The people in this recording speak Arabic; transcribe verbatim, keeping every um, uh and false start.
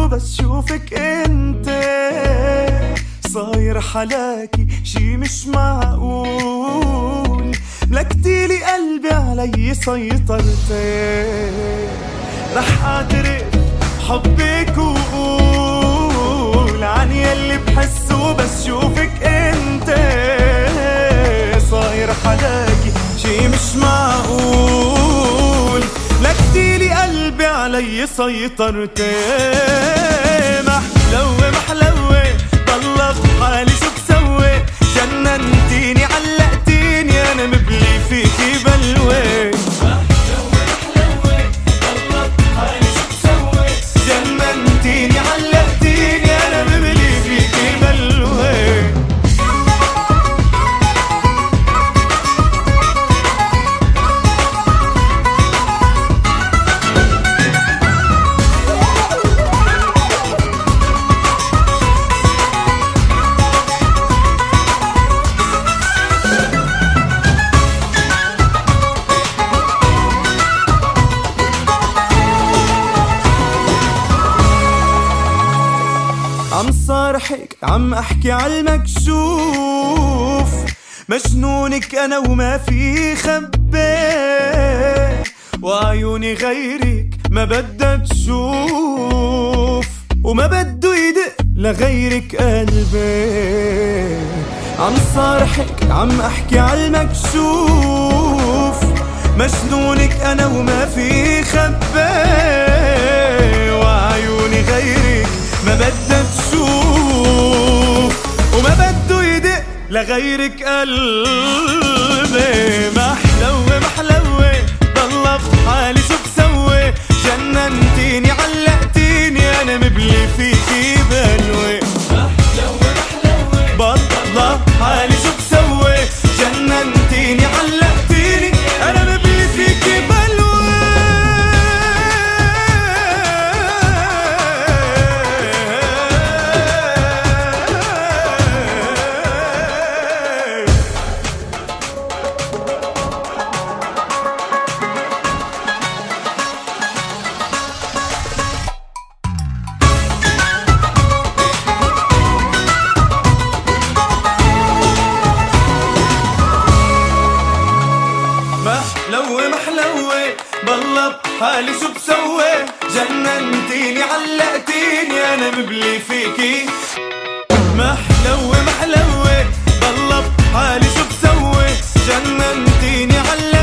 وبس شوفك انت صاير حلاكي شي مش معقول. ملكتيلي قلبي علي سيطرتي، رح اعترف حبك وقول عن يلي بحسه بس شوفك انت صاير حلاكي شي مش معقول. ملكتيلي قلبي علي سيطرتي، محلوة محلوة ضل بحالي شو بسوي. جننتيني علقتيني انا مبلي فيكي بلوي. محلوة محلوة ضل بحالي شو بسوي. جننتيني علقتيني انا مبلي فيكي بلوي. عم صارحك عم احكي عالمكشوف، مجنونك انا وما في خبي. وعيوني غيرك ما بدها تشوف، وما بده يدق لغيرك قلبي. عم صارحك عم احكي عالمكشوف، مجنونك انا وما في خبي. وعيوني غيرك ما بدها تشوف، وما بده يدق لغيرك قلبي. محلوة محلوة ضل بحالي شو بسوي. جننتيني علقتيني انا مبلي فيكي بلوي. محلوة محلوة بضل بحالي شو بسوي. جننتيني علقتيني انا مبلي فيكي بلوي. محلوة محلوة بالله بحالي شو بسوي. جننتيني علقتيني انا مبلي فيكي. محلوة محلوة بالله بحالي شو بسوي. جننتيني علقتيني